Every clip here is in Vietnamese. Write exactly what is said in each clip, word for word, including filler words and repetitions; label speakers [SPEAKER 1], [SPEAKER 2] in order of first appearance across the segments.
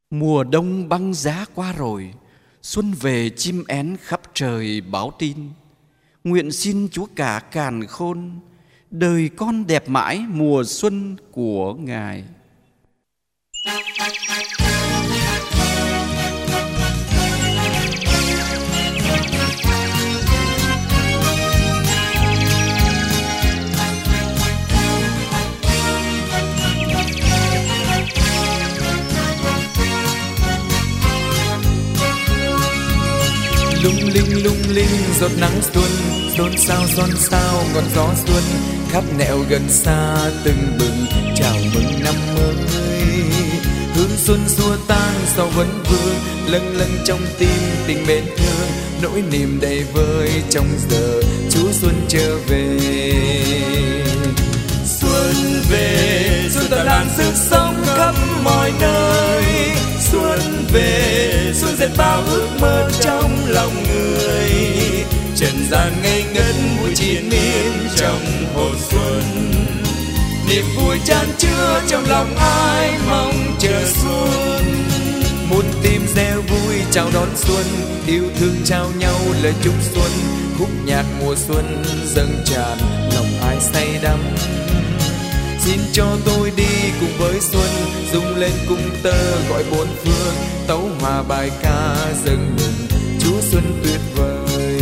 [SPEAKER 1] Mùa đông băng giá qua rồi, xuân về chim én khắp trời báo tin. Nguyện xin Chúa cả càn khôn, đời con đẹp mãi mùa xuân của Ngài.
[SPEAKER 2] Lung linh lung linh giọt nắng xuân, xôn xao xôn xao ngọn gió xuân, khắp nẻo gần xa từng bừng chào mừng năm mới. Hương xuân xua tan sao vẫn vương, lâng lâng trong tim tình mến thương, nỗi niềm đầy vơi trong giờ Chúa xuân trở về. Xuân về, xuân tỏa lan sức sống khắp mọi nơi. Xuân về, xuân dệt bao ước mơ trong lòng người. Trần gian ngây ngất vui triền miên trong hồ xuân. Niềm vui chan chứa trong lòng ai mong chờ xuân. Muôn tim reo vui chào đón xuân, yêu thương trao nhau lời chúc xuân. Khúc nhạc mùa xuân dâng tràn lòng ai say đắm. Xin cho tôi đi cùng với xuân, rung lên cung tơ gọi bốn phương, tấu hòa bài ca dâng mừng Chúa xuân tuyệt vời.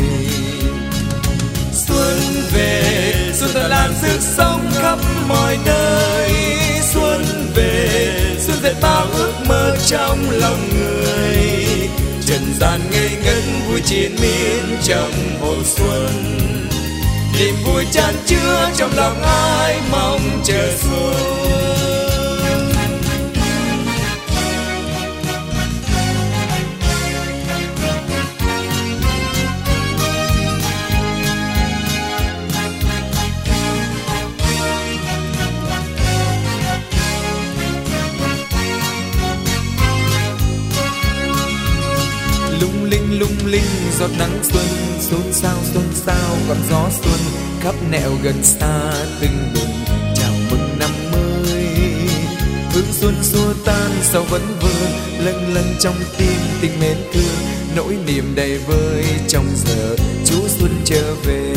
[SPEAKER 2] Xuân về, xuân tỏa lan sức sống khắp mọi nơi. Xuân về, xuân dệt bao ước mơ trong lòng người. Trần gian ngây ngất vui triền miên trong hồ xuân. Niềm vui chan chứa trong lòng ai mong chờ xuân. Lung linh lung linh giọt nắng xuân, xôn xao xôn xao ngọn gió xuân, khắp nẻo gần xa từng bừng chào mừng năm mới. Hương xuân xua tan sao vẫn vương, lâng lâng trong tim tình mến thương, nỗi niềm đầy vơi trong giờ Chúa xuân trở về.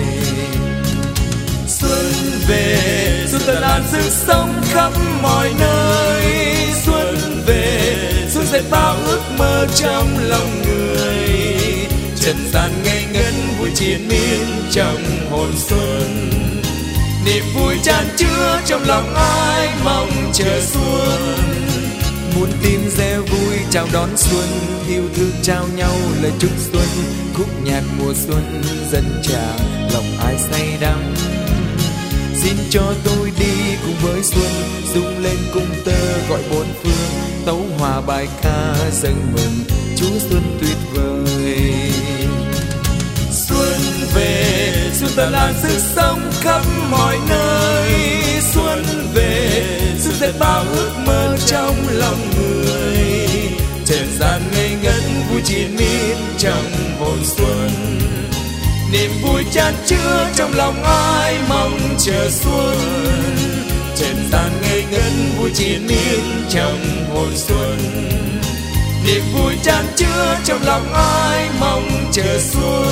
[SPEAKER 2] Xuân về, xuân tỏa lan sức sống khắp mọi nơi. Xuân về, xuân dệt bao ước mơ trong lòng người. Trần gian ngây ngất vui triền miên trong hồn xuân. Niềm vui chan chứa trong lòng ai mong chờ xuân. Muôn tim reo vui chào đón xuân, yêu thương trao nhau lời chúc xuân. Khúc nhạc mùa xuân dâng tràn lòng ai say đắm. Xin cho tôi đi cùng với xuân, rung lên cung tơ gọi bốn phương, tấu hòa bài ca dâng mừng Chúa xuân tuyệt vời. Xuân về, xuân tỏa lan sức sống khắp mọi nơi. Xuân về, xuân dệt bao ước mơ trong lòng người. Trần gian ngây ngất vui triền miên trong hồn xuân. Niềm vui chan chứa trong lòng ai mong chờ xuân. Trần gian ngây ngất vui triền miên trong hồn xuân. Niềm vui chan chứa trong lòng ai mong chờ xuân.